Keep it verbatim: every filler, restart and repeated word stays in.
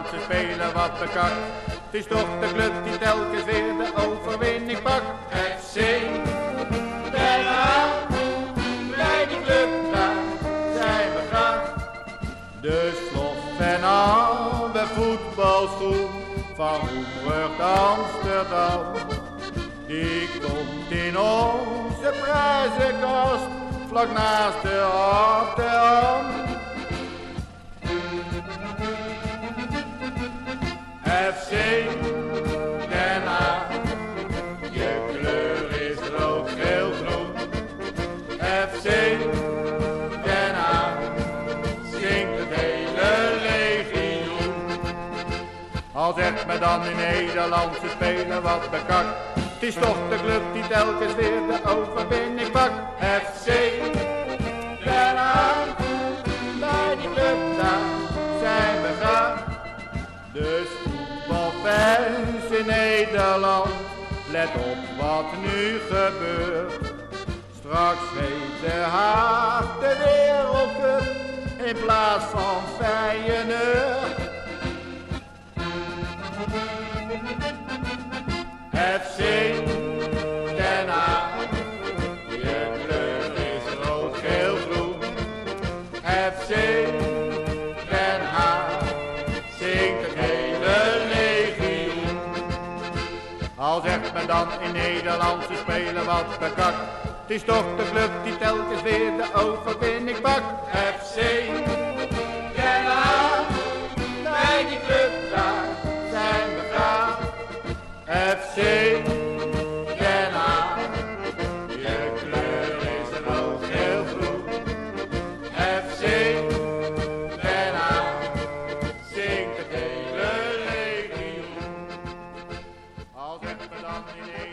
Nederlandse spelen wat bekakt. Het is toch de club die telkens weer de overwinning pakt. F C Den Haag, bij die club daar zijn we graag. De slof en oude voetbalschoen van Hoenbrug Amsterdam. Die komt in onze prijzenkast, vlak naast de Rotterdam. F C Den Haag, je kleur is rood, geel, groen. F C Den Haag, zingt het hele legioen. Al zegt me dan in Nederlandse spelen wat bekakt. Het is toch de club die telkens weer de overwinning pakt. F C Den Haag, bij die club daar zijn we graag. Dus voetbalfans in Nederland, let op wat nu gebeurt. Straks weet de Haag de wereldcup in plaats van Feyenoord. F C Den Haag, je kleur is rood, geel, groen. F C Den Haag, zingt het hele legioen. Al zegt men dan in Nederlandse spelen wat bekakt. Het is toch de club die telkens weer de overwinning pakt. F C Den Haag, bij die club daar zijn we graag. F C Den Haag, je kleur is rood, geel, groen. F C Den Haag, zingt het hele legioen. Al zegt me dan in